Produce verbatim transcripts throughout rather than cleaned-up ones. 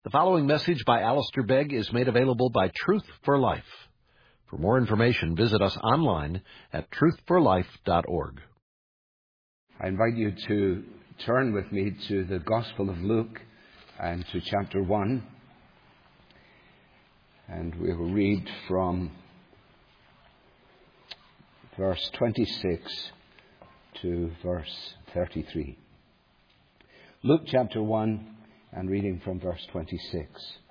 The following message by Alistair Begg is made available by Truth for Life. For more information, visit us online at truth for life dot org. I invite you to turn with me to the Gospel of Luke and to chapter one. And we will read from verse twenty-six to verse thirty-three. Luke chapter one, and reading from verse twenty-six.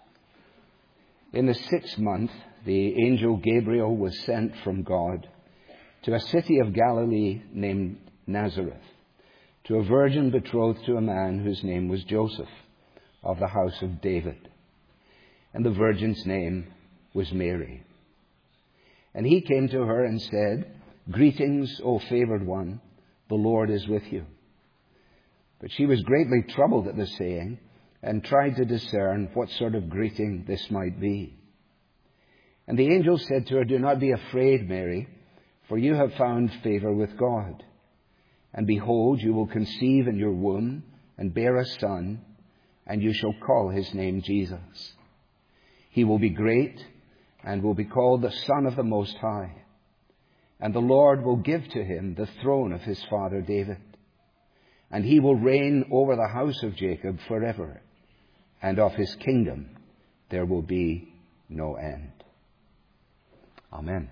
In the sixth month, the angel Gabriel was sent from God to a city of Galilee named Nazareth, to a virgin betrothed to a man whose name was Joseph, of the house of David. And the virgin's name was Mary. And he came to her and said, "Greetings, O favored one, the Lord is with you." But she was greatly troubled at the saying, and tried to discern what sort of greeting this might be. And the angel said to her, "Do not be afraid, Mary, for you have found favor with God. And behold, you will conceive in your womb and bear a son, and you shall call his name Jesus. He will be great and will be called the Son of the Most High. And the Lord will give to him the throne of his father David. And he will reign over the house of Jacob forever. And of his kingdom there will be no end." Amen.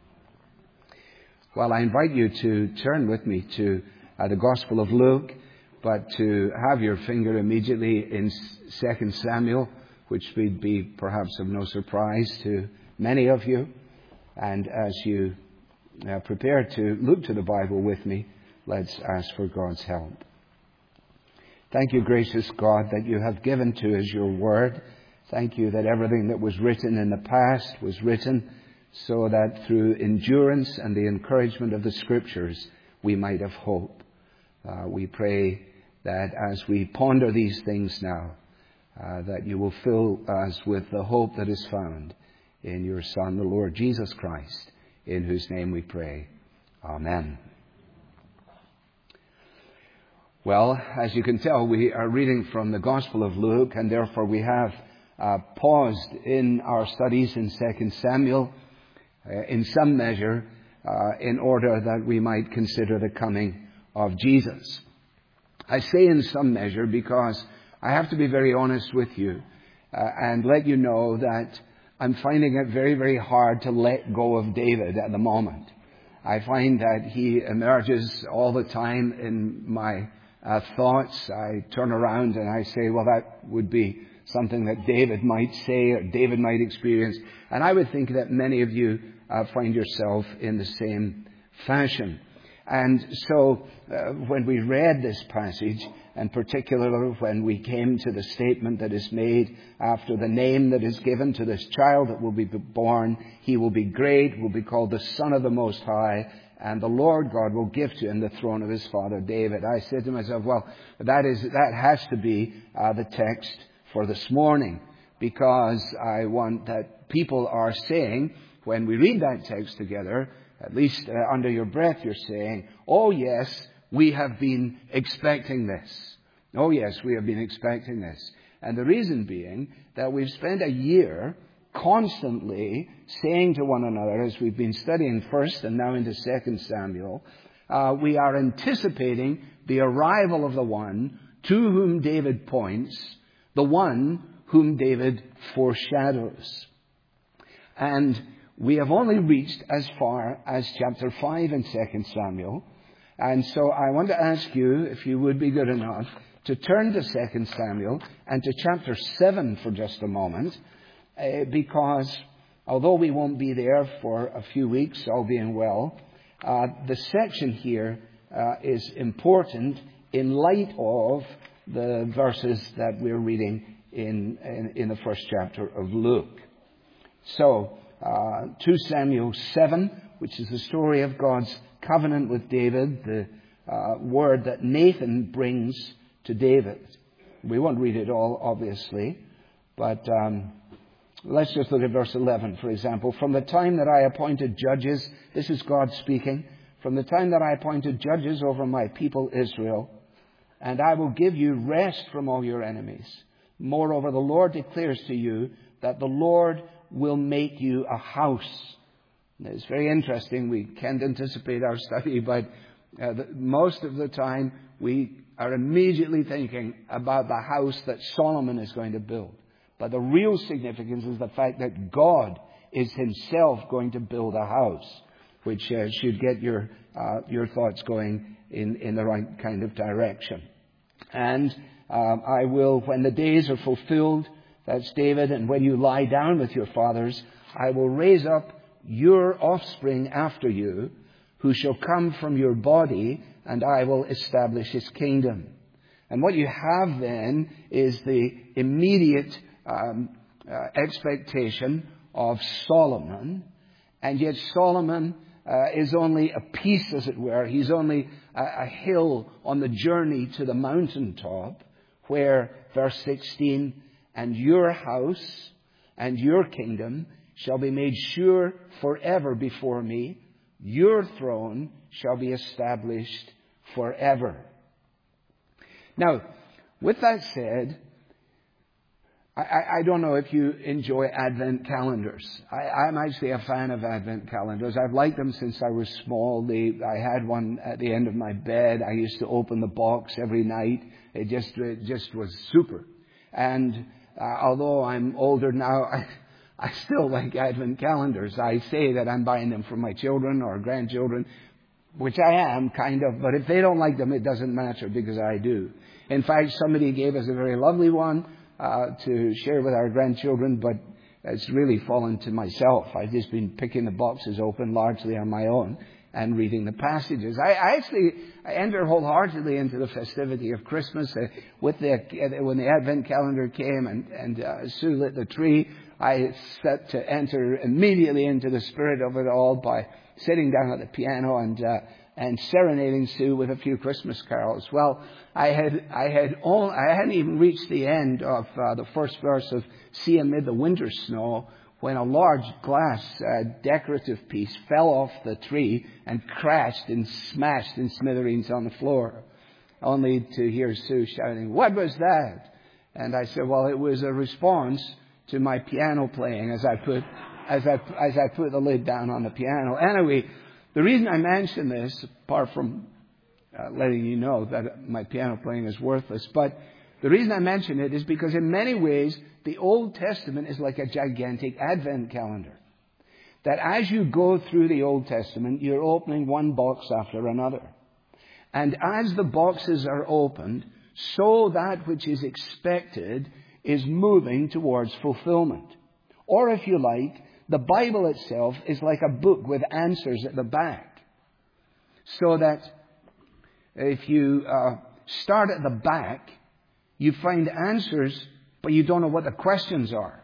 Well, I invite you to turn with me to uh, the Gospel of Luke, but to have your finger immediately in Second Samuel, which would be perhaps of no surprise to many of you. And as you uh, prepare to look to the Bible with me, let's ask for God's help. Thank you, gracious God, that you have given to us your word. Thank you that everything that was written in the past was written so that through endurance and the encouragement of the Scriptures we might have hope. Uh, we pray that as we ponder these things now, uh, that you will fill us with the hope that is found in your Son, the Lord Jesus Christ, in whose name we pray. Amen. Well, as you can tell, we are reading from the Gospel of Luke, and therefore we have uh, paused in our studies in Second Samuel uh, in some measure uh, in order that we might consider the coming of Jesus. I say in some measure because I have to be very honest with you uh, and let you know that I'm finding it very, very hard to let go of David at the moment. I find that he emerges all the time in my Uh, thoughts. I turn around and I say, well, that would be something that David might say or David might experience. And I would think that many of you uh, find yourself in the same fashion. And so uh, when we read this passage, and particularly when we came to the statement that is made after the name that is given to this child that will be born, he will be great, will be called the Son of the Most High, and the Lord God will give to him the throne of his father David. I said to myself, well, that is that has to be uh, the text for this morning, because I want that people are saying, when we read that text together, at least uh, under your breath you're saying, oh yes, we have been expecting this. Oh yes, we have been expecting this. And the reason being that we've spent a year constantly saying to one another, as we've been studying first and now into Second Samuel, uh, we are anticipating the arrival of the one to whom David points, the one whom David foreshadows. And we have only reached as far as chapter five in Second Samuel. And so I want to ask you, if you would be good enough, to turn to Second Samuel and to chapter seven for just a moment. Uh, because although we won't be there for a few weeks, all being well, uh, the section here uh, is important in light of the verses that we're reading in, in, in the first chapter of Luke. So, uh, Second Samuel seven, which is the story of God's covenant with David, the uh, word that Nathan brings to David. We won't read it all, obviously, but Um, let's just look at verse eleven, for example. From the time that I appointed judges, this is God speaking, from the time that I appointed judges over my people Israel, and I will give you rest from all your enemies. Moreover, the Lord declares to you that the Lord will make you a house. Now, it's very interesting. We can't anticipate our study, but uh, the, most of the time we are immediately thinking about the house that Solomon is going to build. But the real significance is the fact that God is himself going to build a house, which uh, should get your uh, your thoughts going in, in the right kind of direction. And um, I will, when the days are fulfilled, that's David, and when you lie down with your fathers, I will raise up your offspring after you, who shall come from your body, and I will establish his kingdom. And what you have then is the immediate um, uh, expectation of Solomon, and yet Solomon uh, is only a piece, as it were. He's only a, a hill on the journey to the mountaintop, where, verse sixteen, and your house and your kingdom shall be made sure forever before me. Your throne shall be established forever. Now, with that said, I, I don't know if you enjoy Advent calendars. I, I'm actually a fan of Advent calendars. I've liked them since I was small. They, I had one at the end of my bed. I used to open the box every night. It just, it just was super. And uh, although I'm older now, I, I still like Advent calendars. I say that I'm buying them for my children or grandchildren, which I am, kind of. But if they don't like them, it doesn't matter, because I do. In fact, somebody gave us a very lovely one uh, to share with our grandchildren, but it's really fallen to myself. I've just been picking the boxes open largely on my own and reading the passages. I, I actually I enter wholeheartedly into the festivity of Christmas. Uh, with the uh, when the Advent calendar came and, and uh, Sue lit the tree, I set to enter immediately into the spirit of it all by sitting down at the piano and uh, and serenading Sue with a few Christmas carols. Well, I had I had all, I hadn't even reached the end of uh, the first verse of "See Amid the Winter Snow" when a large glass uh, decorative piece fell off the tree and crashed and smashed in smithereens on the floor, only to hear Sue shouting, "What was that?" And I said, "Well, it was a response to my piano playing as I put as I as I put the lid down on the piano." Anyway, the reason I mention this, apart from uh, letting you know that my piano playing is worthless, but the reason I mention it is because in many ways the Old Testament is like a gigantic Advent calendar. That as you go through the Old Testament, you're opening one box after another. And as the boxes are opened, so that which is expected is moving towards fulfillment. Or if you like, the Bible itself is like a book with answers at the back. So that if you uh, start at the back, you find answers, but you don't know what the questions are.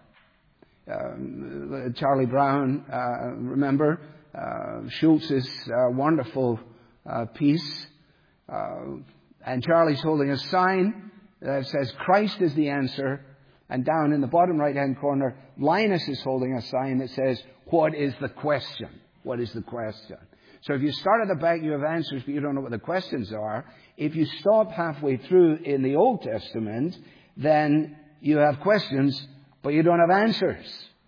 Um, Charlie Brown, uh, remember, uh, Schultz's uh, wonderful uh, piece. Uh, and Charlie's holding a sign that says, "Christ is the answer." And down in the bottom right-hand corner, Linus is holding a sign that says, "What is the question? What is the question?" So if you start at the back, you have answers, but you don't know what the questions are. If you stop halfway through in the Old Testament, then you have questions, but you don't have answers.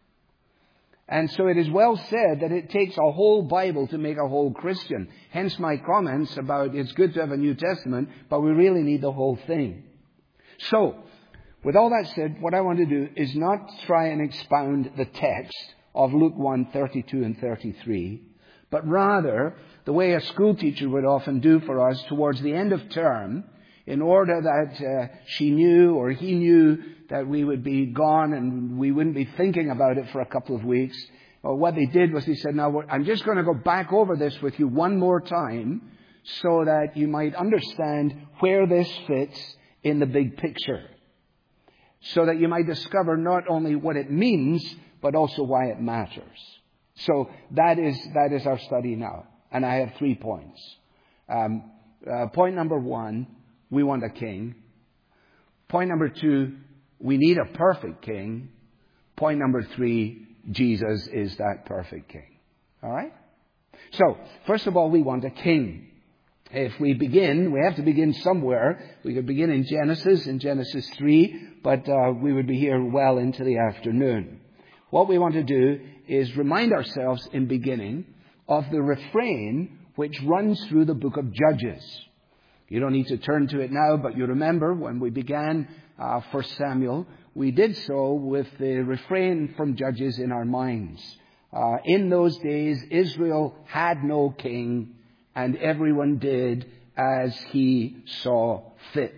And so it is well said that it takes a whole Bible to make a whole Christian. Hence my comments about it's good to have a New Testament, but we really need the whole thing. So, with all that said, what I want to do is not try and expound the text of Luke one, thirty-two and thirty-three, but rather the way a school teacher would often do for us towards the end of term, in order that uh, she knew or he knew that we would be gone and we wouldn't be thinking about it for a couple of weeks. Well, what they did was he said, "Now I'm just going to go back over this with you one more time so that you might understand where this fits in the big picture. So that you might discover not only what it means, but also why it matters." So that is that is our study now. And I have three points. Um, uh, point number one, we want a king. Point number two, we need a perfect king. Point number three, Jesus is that perfect king. All right? So, first of all, we want a king. If we begin, we have to begin somewhere. We could begin in Genesis, in Genesis three, but uh, we would be here well into the afternoon. What we want to do is remind ourselves in beginning of the refrain which runs through the book of Judges. You don't need to turn to it now, but you remember when we began uh, First Samuel, we did so with the refrain from Judges in our minds. Uh, in those days, Israel had no king, and everyone did as he saw fit.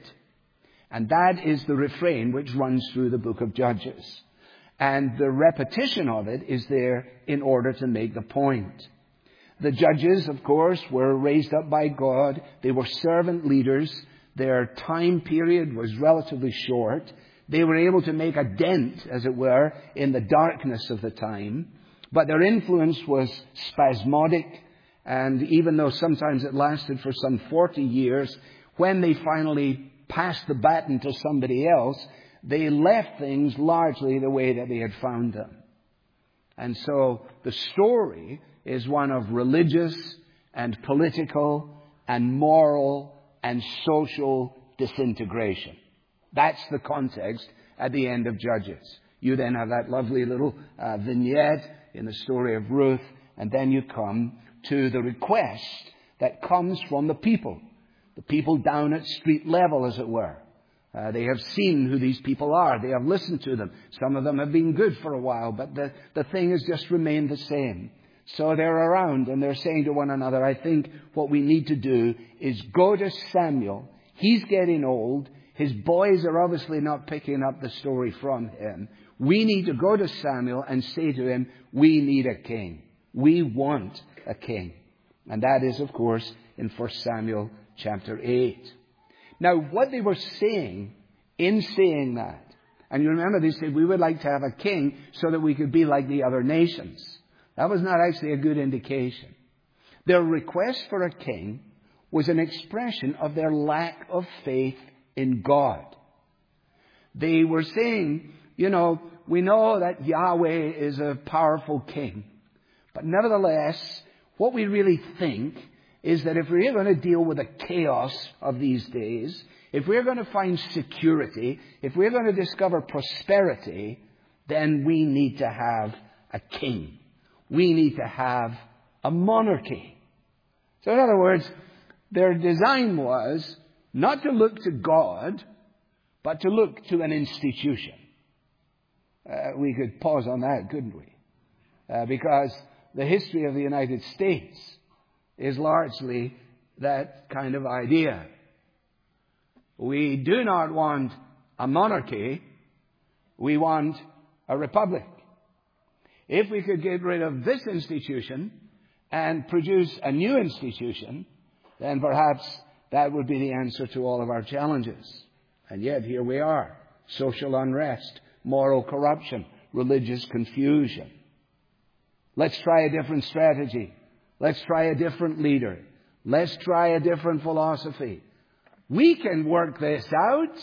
And that is the refrain which runs through the book of Judges. And the repetition of it is there in order to make the point. The judges, of course, were raised up by God. They were servant leaders. Their time period was relatively short. They were able to make a dent, as it were, in the darkness of the time. But their influence was spasmodic. And even though sometimes it lasted for some forty years, when they finally passed the baton to somebody else, they left things largely the way that they had found them. And so the story is one of religious and political and moral and social disintegration. That's the context at the end of Judges. You then have that lovely little uh, vignette in the story of Ruth, and then you come to the request that comes from the people. The people down at street level, as it were. Uh, they have seen who these people are. They have listened to them. Some of them have been good for a while, but the, the thing has just remained the same. So they're around and they're saying to one another, I think what we need to do is go to Samuel. He's getting old. His boys are obviously not picking up the story from him. We need to go to Samuel and say to him, we need a king. We want a king. And that is, of course, in First Samuel chapter eight. Now, what they were saying in saying that, and you remember they said, we would like to have a king so that we could be like the other nations. That was not actually a good indication. Their request for a king was an expression of their lack of faith in God. They were saying, you know, we know that Yahweh is a powerful king. But nevertheless, what we really think is that if we're going to deal with the chaos of these days, if we're going to find security, if we're going to discover prosperity, then we need to have a king. We need to have a monarchy. So in other words, their design was not to look to God, but to look to an institution. Uh, we could pause on that, couldn't we? Uh, because the history of the United States is largely that kind of idea. We do not want a monarchy. We want a republic. If we could get rid of this institution and produce a new institution, then perhaps that would be the answer to all of our challenges. And yet here we are. Social unrest, moral corruption, religious confusion. Let's try a different strategy. Let's try a different leader. Let's try a different philosophy. We can work this out.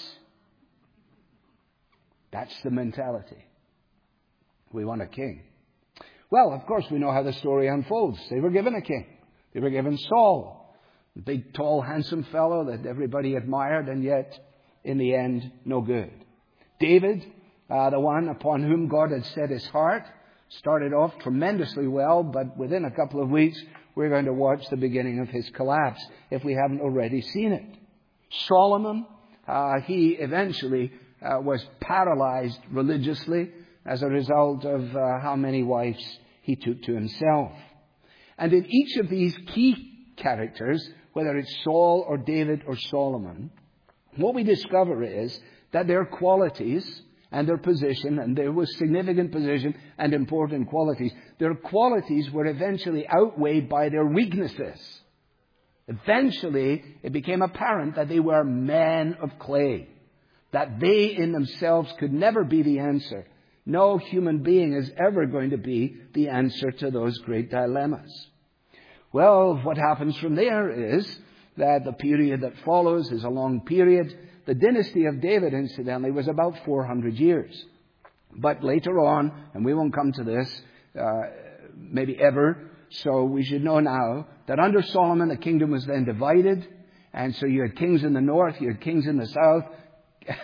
That's the mentality. We want a king. Well, of course, we know how the story unfolds. They were given a king. They were given Saul, the big, tall, handsome fellow that everybody admired, and yet, in the end, no good. David, uh, the one upon whom God had set his heart, started off tremendously well, but within a couple of weeks, we're going to watch the beginning of his collapse, if we haven't already seen it. Solomon, uh, he eventually uh, was paralyzed religiously as a result of uh, how many wives he took to himself. And in each of these key characters, whether it's Saul or David or Solomon, what we discover is that their qualities and their position, and there was significant position and important qualities, their qualities were eventually outweighed by their weaknesses. Eventually, it became apparent that they were men of clay, that they in themselves could never be the answer. No human being is ever going to be the answer to those great dilemmas. Well, what happens from there is that the period that follows is a long period. The dynasty of David, incidentally, was about four hundred years. But later on, and we won't come to this, uh, maybe ever, so we should know now that under Solomon the kingdom was then divided. And so you had kings in the north, you had kings in the south.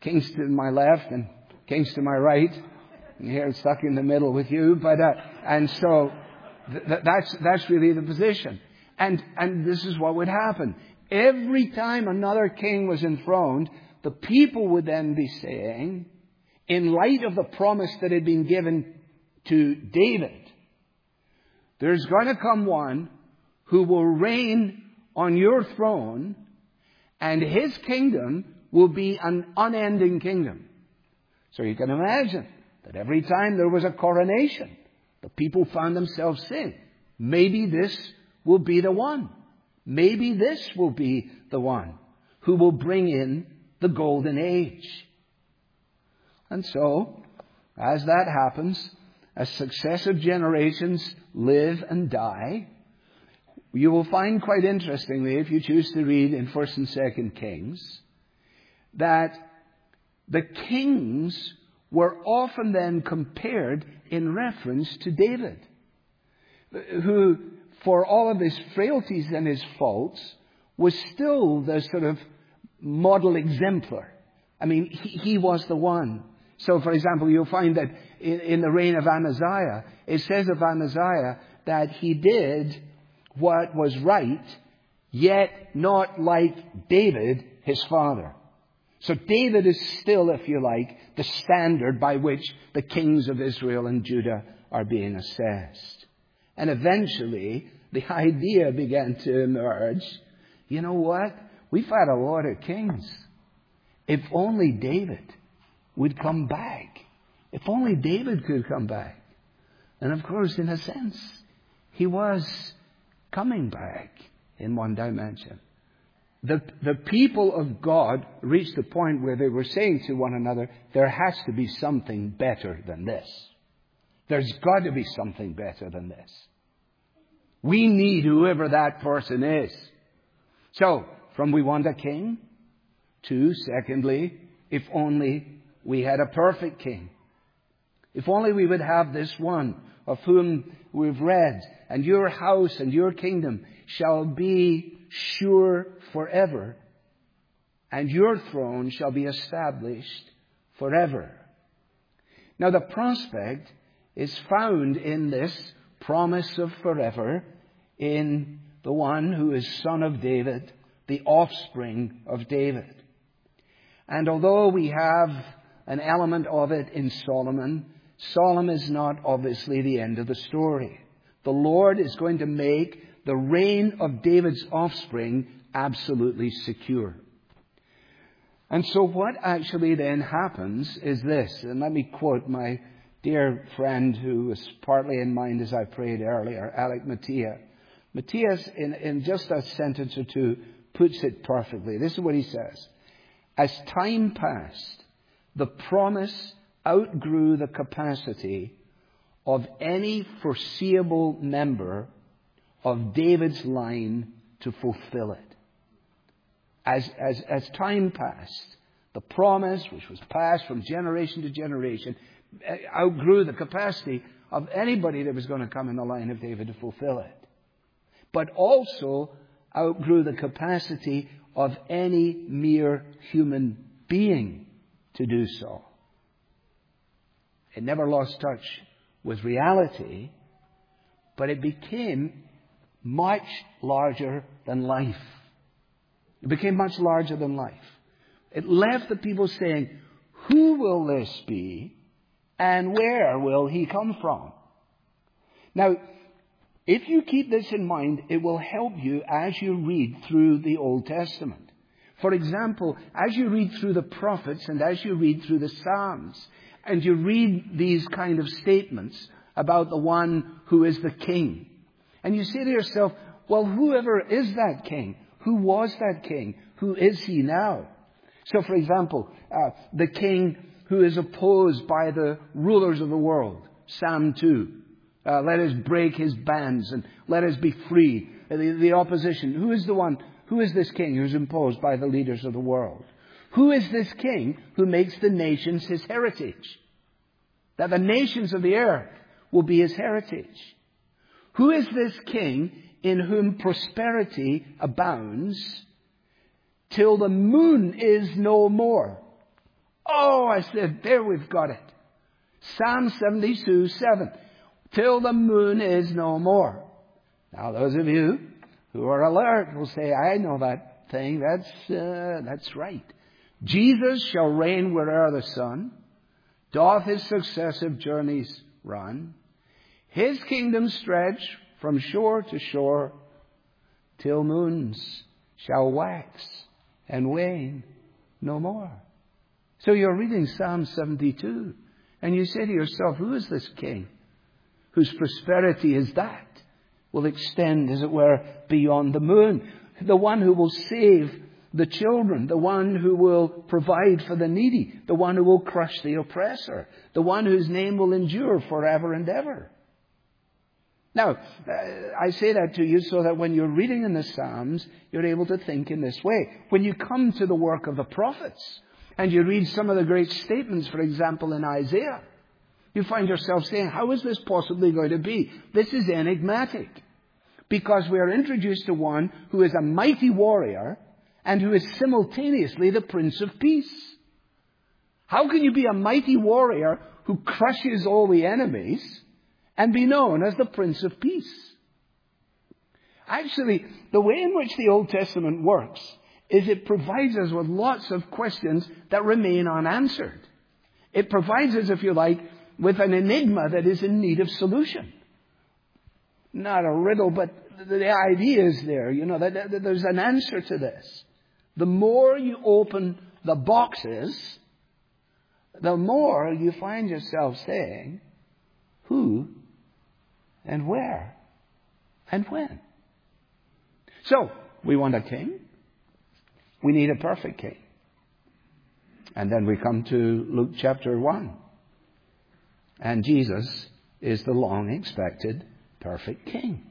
kings to my left and kings to my right. And here it's stuck in the middle with you. But, uh, and so th- th- that's, that's really the position. And, and this is what would happen. Every time another king was enthroned, the people would then be saying, in light of the promise that had been given to David, there's going to come one who will reign on your throne, and his kingdom will be an unending kingdom. So you can imagine that every time there was a coronation, the people found themselves saying, maybe this will be the one. Maybe this will be the one who will bring in the golden age. And so, as that happens, as successive generations live and die, you will find quite interestingly, if you choose to read in First and Second Kings, that the kings were often then compared in reference to David, who, for all of his frailties and his faults, was still the sort of model exemplar. I mean, he, he was the one. So, for example, you'll find that in, in the reign of Amaziah, it says of Amaziah that he did what was right, yet not like David, his father. So David is still, if you like, the standard by which the kings of Israel and Judah are being assessed. And eventually, the idea began to emerge, you know what? We've had a lot of kings. If only David would come back. If only David could come back. And of course, in a sense, he was coming back in one dimension. The, the people of God reached the point where they were saying to one another, there has to be something better than this. There's got to be something better than this. We need whoever that person is. So, from we want a king, to, secondly, if only we had a perfect king. If only we would have this one of whom we've read, and your house and your kingdom shall be sure forever, and your throne shall be established forever. Now the prospect is found in this promise of forever in the one who is son of David, the offspring of David. And although we have an element of it in Solomon, Solomon is not obviously the end of the story. The Lord is going to make the reign of David's offspring absolutely secure. And so what actually then happens is this, and let me quote my dear friend who was partly in mind as I prayed earlier, Alec Mattia. Matthias, in, in just a sentence or two, puts it perfectly. This is what he says. As time passed, the promise outgrew the capacity of any foreseeable member of David's line to fulfill it. As, as, as time passed, the promise, which was passed from generation to generation, outgrew the capacity of anybody that was going to come in the line of David to fulfill it. But also outgrew the capacity of any mere human being to do so. It never lost touch with reality, but it became much larger than life. It became much larger than life. It left the people saying, who will this be and where will he come from? Now, if you keep this in mind, it will help you as you read through the Old Testament. For example, as you read through the prophets and as you read through the Psalms, and you read these kind of statements about the one who is the king, and you say to yourself, well, whoever is that king? Who was that king? Who is he now? So, for example, uh, the king who is opposed by the rulers of the world, Psalm two. Uh, let us break his bands and let us be free. Uh, the, the opposition. Who is the one? Who is this king who's imposed by the leaders of the world? Who is this king who makes the nations his heritage? That the nations of the earth will be his heritage. Who is this king in whom prosperity abounds till the moon is no more? Oh, I said, there we've got it. Psalm seventy-two, seven. Till the moon is no more. Now, those of you who are alert will say, I know that thing. That's, uh, that's right. Jesus shall reign where'er the sun doth his successive journeys run. His kingdom stretch from shore to shore till moons shall wax and wane no more. So you're reading Psalm seventy-two and you say to yourself, who is this king whose prosperity is that will extend, as it were, beyond the moon? The one who will save the children, the one who will provide for the needy, the one who will crush the oppressor, the one whose name will endure forever and ever. Now, I say that to you so that when you're reading in the Psalms, you're able to think in this way. When you come to the work of the prophets, and you read some of the great statements, for example, in Isaiah, you find yourself saying, how is this possibly going to be? This is enigmatic. Because we are introduced to one who is a mighty warrior and who is simultaneously the Prince of Peace. How can you be a mighty warrior who crushes all the enemies and be known as the Prince of Peace? Actually, the way in which the Old Testament works is it provides us with lots of questions that remain unanswered. It provides us, if you like, with an enigma that is in need of solution. Not a riddle, but the idea is there, you know, that, that there's an answer to this. The more you open the boxes, the more you find yourself saying, who and where and when? So, we want a king. We need a perfect king. And then we come to Luke chapter one. And Jesus is the long-expected perfect king.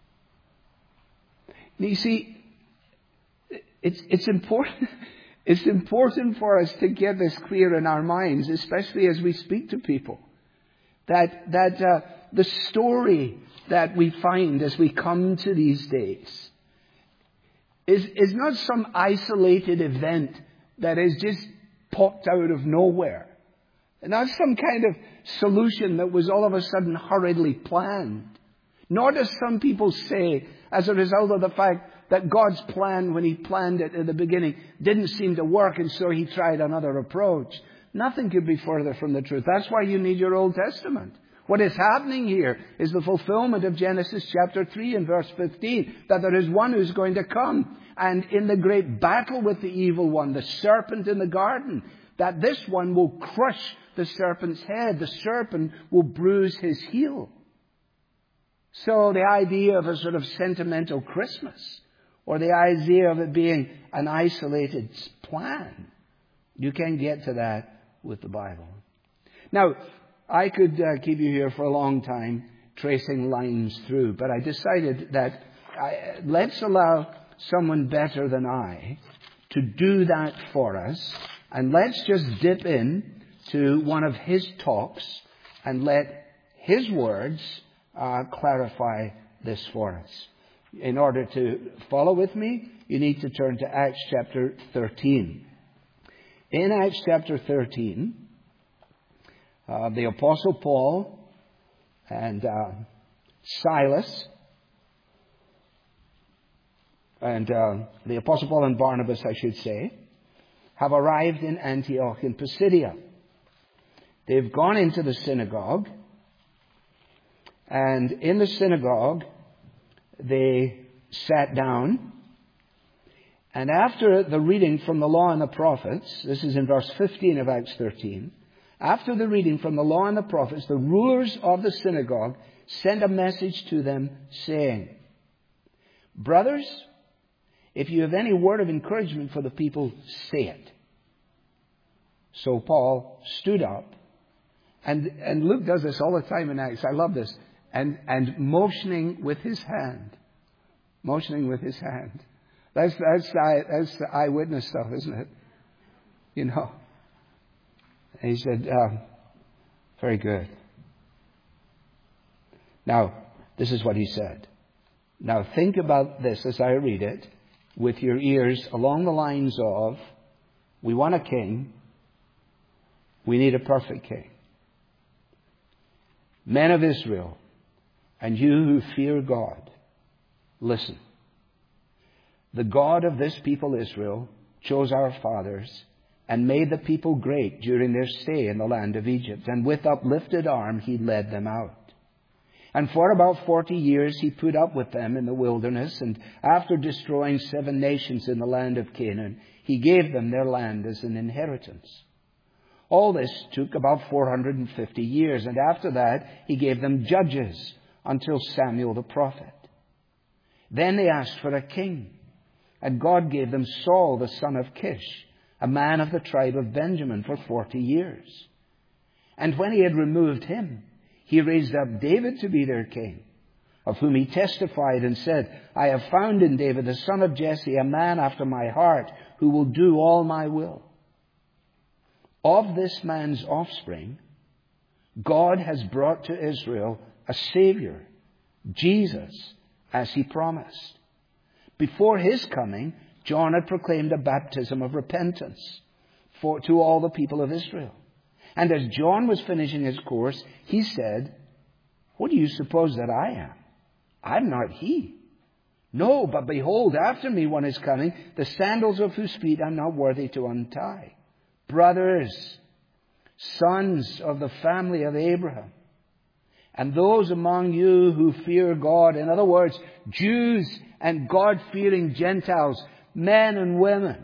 You see, it's, it's important, it's important for us to get this clear in our minds, especially as we speak to people. That, that uh, the story that we find as we come to these days is, is not some isolated event that is just popped out of nowhere. Not some kind of solution that was all of a sudden hurriedly planned. Nor does some people say, as a result of the fact that God's plan, when He planned it at the beginning, didn't seem to work, and so He tried another approach. Nothing could be further from the truth. That's why you need your Old Testament. What is happening here is the fulfillment of Genesis chapter three and verse fifteen, that there is one who's going to come, and in the great battle with the evil one, the serpent in the garden, that this one will crush the serpent's head. The serpent will bruise his heel. So the idea of a sort of sentimental Christmas, or the idea of it being an isolated plan, you can get to that with the Bible. Now, I could uh, keep you here for a long time tracing lines through, but I decided that I, let's allow someone better than I to do that for us, and let's just dip in to one of his talks and let his words uh, clarify this for us. In order to follow with me, you need to turn to Acts chapter thirteen. In Acts chapter thirteen, uh, the Apostle Paul and uh, Silas and uh, the Apostle Paul and Barnabas, I should say, have arrived in Antioch in Pisidia. They've gone into the synagogue, and in the synagogue, they sat down, and after the reading from the law and the prophets, this is in verse fifteen of Acts thirteen, after the reading from the law and the prophets, the rulers of the synagogue sent a message to them saying, "Brothers, if you have any word of encouragement for the people, say it." So Paul stood up, and, and Luke does this all the time in Acts. I love this. And, and motioning with his hand. Motioning with his hand. That's, that's, that's the eyewitness stuff, isn't it? You know. And he said, uh, very good. Now, this is what he said. Now think about this as I read it, with your ears along the lines of, we want a king, We need a perfect king. Men of Israel, and you who fear God, listen. The God of this people Israel chose our fathers and made the people great during their stay in the land of Egypt. And with uplifted arm He led them out. And for about forty years He put up with them in the wilderness. And after destroying seven nations in the land of Canaan, He gave them their land as an inheritance. All this took about four hundred fifty years. And after that He gave them judges until Samuel the prophet. Then they asked for a king. And God gave them Saul the son of Kish, a man of the tribe of Benjamin, for forty years. And when He had removed him, He raised up David to be their king, of whom He testified and said, I have found in David the son of Jesse a man after my heart, who will do all my will. Of this man's offspring, God has brought to Israel a Savior, Jesus, as He promised. Before His coming, John had proclaimed a baptism of repentance for, to all the people of Israel. And as John was finishing his course, he said, what do you suppose that I am? I'm not He. No, but behold, after me one is coming, the sandals of whose feet I'm not worthy to untie. Brothers, sons of the family of Abraham, and those among you who fear God, in other words, Jews and God-fearing Gentiles, men and women,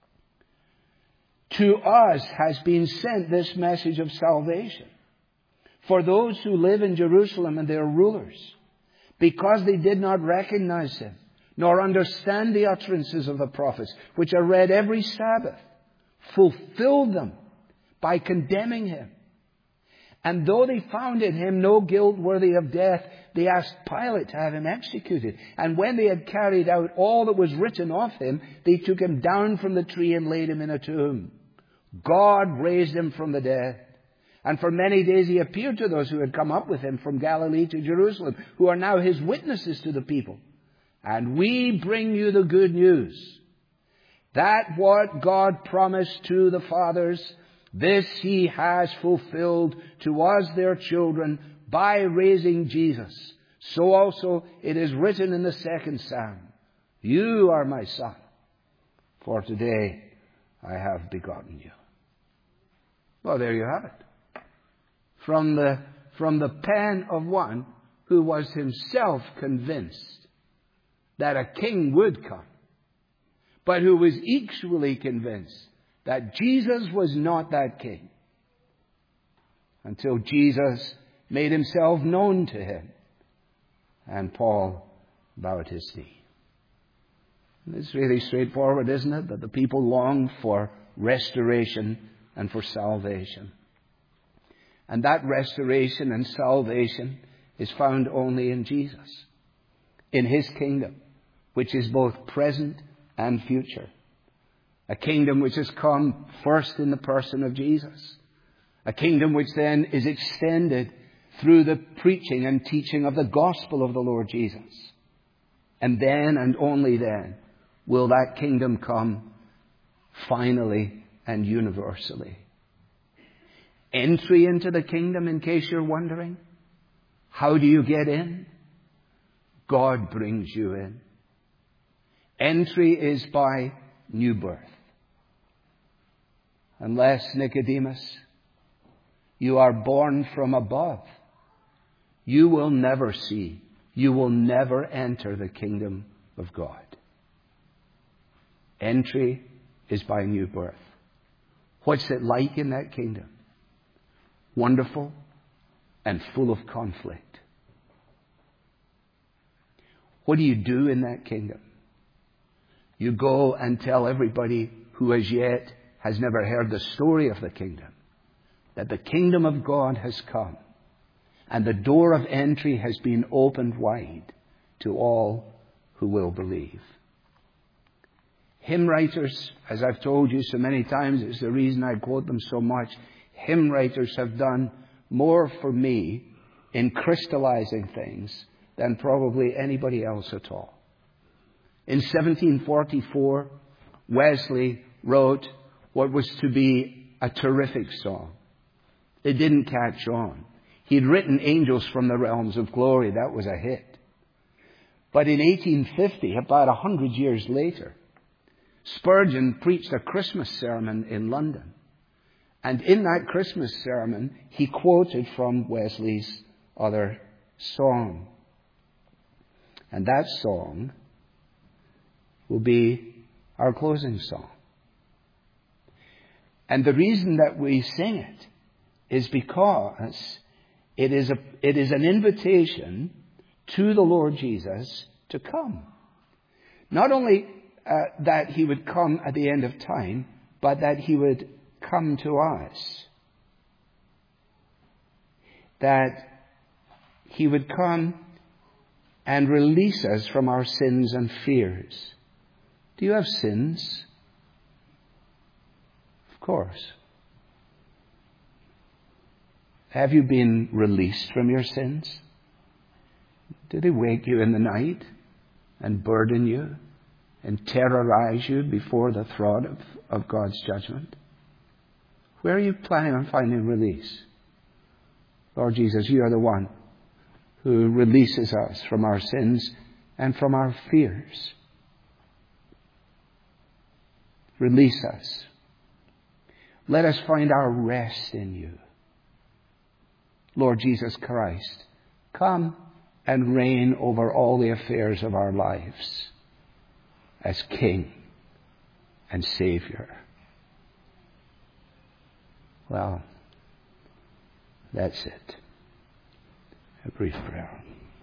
to us has been sent this message of salvation. For those who live in Jerusalem and their rulers, because they did not recognize Him, nor understand the utterances of the prophets, which are read every Sabbath, fulfilled them by condemning Him. And though they found in Him no guilt worthy of death, they asked Pilate to have Him executed. And when they had carried out all that was written of Him, they took Him down from the tree and laid Him in a tomb. God raised Him from the dead. And for many days He appeared to those who had come up with Him from Galilee to Jerusalem, who are now His witnesses to the people. And we bring you the good news, that what God promised to the fathers, this He has fulfilled to us their children by raising Jesus. So also it is written in the second Psalm, you are my son, for today I have begotten you. Well, there you have it. From the, from the pen of one who was himself convinced that a king would come, but who was equally convinced that Jesus was not that king, until Jesus made Himself known to him, and Paul bowed his knee. And it's really straightforward, isn't it? That the people long for restoration and for salvation. And that restoration and salvation is found only in Jesus, in His kingdom, which is both present and future. A kingdom which has come first in the person of Jesus. A kingdom which then is extended through the preaching and teaching of the gospel of the Lord Jesus. And then and only then will that kingdom come finally and universally. Entry into the kingdom, in case you're wondering. How do you get in? God brings you in. Entry is by new birth. Unless, Nicodemus, you are born from above, you will never see, you will never enter the kingdom of God. Entry is by new birth. What's it like in that kingdom? Wonderful and full of conflict. What do you do in that kingdom? You go and tell everybody who as yet has never heard the story of the kingdom, that the kingdom of God has come, and the door of entry has been opened wide to all who will believe. Hymn writers, as I've told you so many times, it's the reason I quote them so much, hymn writers have done more for me in crystallizing things than probably anybody else at all. In seventeen forty-four, Wesley wrote what was to be a terrific song. It didn't catch on. He'd written Angels from the Realms of Glory. That was a hit. But in eighteen fifty, about a hundred years later, Spurgeon preached a Christmas sermon in London. And in that Christmas sermon, he quoted from Wesley's other song. And that song will be our closing song. And the reason that we sing it is because it is a, it is an invitation to the Lord Jesus to come. Not only uh, that he would come at the end of time, but that he would come to us. That he would come and release us from our sins and fears. Do you have sins? Of course. Have you been released from your sins? Do they wake you in the night and burden you and terrorize you before the throne of, of God's judgment? Where are you planning on finding release? Lord Jesus, you are the one who releases us from our sins and from our fears. Release us. Let us find our rest in you. Lord Jesus Christ, come and reign over all the affairs of our lives as King and Savior. Well, that's it. A brief prayer.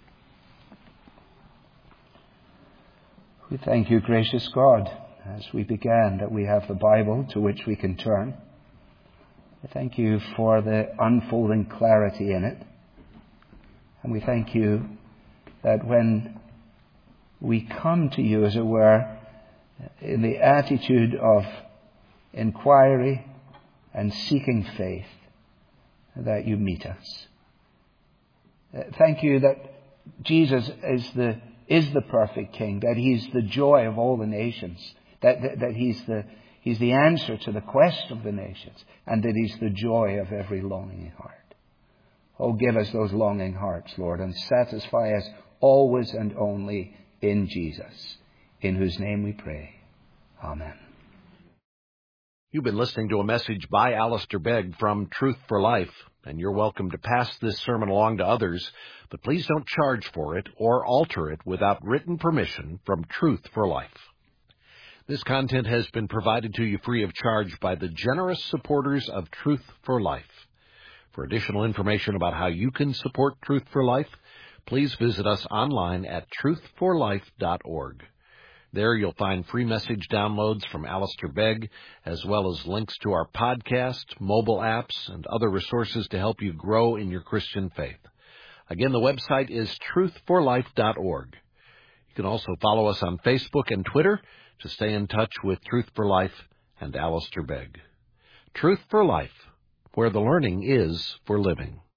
We thank you, gracious God, as we began, that we have the Bible to which we can turn. I thank you for the unfolding clarity in it. And we thank you that when we come to you, as it were, in the attitude of inquiry and seeking faith, that you meet us. Thank you that Jesus is the is the perfect King, that He's the joy of all the nations, that, that, that He's the He's the answer to the quest of the nations, and that He's the joy of every longing heart. Oh, give us those longing hearts, Lord, and satisfy us always and only in Jesus, in whose name we pray. Amen. You've been listening to a message by Alistair Begg from Truth for Life, and you're welcome to pass this sermon along to others, but please don't charge for it or alter it without written permission from Truth for Life. This content has been provided to you free of charge by the generous supporters of Truth for Life. For additional information about how you can support Truth for Life, please visit us online at truth for life dot org. There you'll find free message downloads from Alistair Begg, as well as links to our podcast, mobile apps, and other resources to help you grow in your Christian faith. Again, the website is truth for life dot org. You can also follow us on Facebook and Twitter to stay in touch with Truth for Life and Alistair Begg. Truth for Life, where the learning is for living.